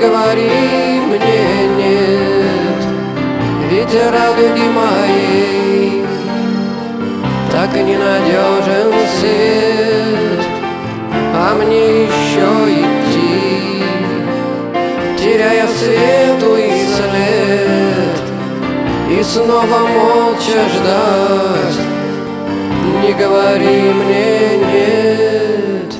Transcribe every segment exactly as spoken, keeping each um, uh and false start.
говори мне нет, ведь радуги моей так ненадежен свет, а мне еще идти, теряя светлый след, и снова молча ждать. Не говори мне нет.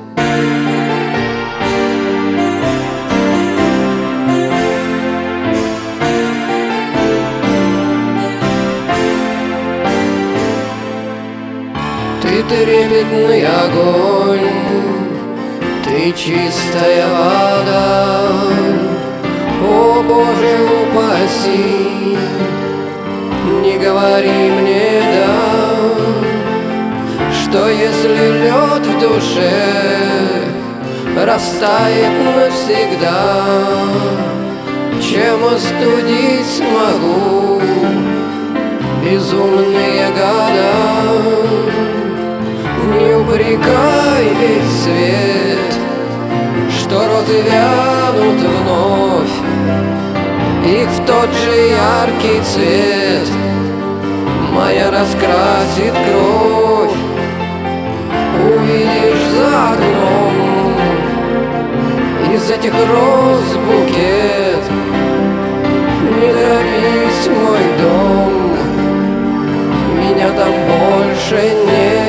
Ты трепетный огонь, ты чистая вода. О, Боже, упаси, не говори мне да, что если лед в душе растает навсегда, чем остудить смогу безумные года. Не упрекай весь свет, что розы вянут вновь, их в тот же яркий цвет моя раскрасит кровь. Увидишь за окном из этих роз букет. Не торопись, мой дом, меня там больше нет.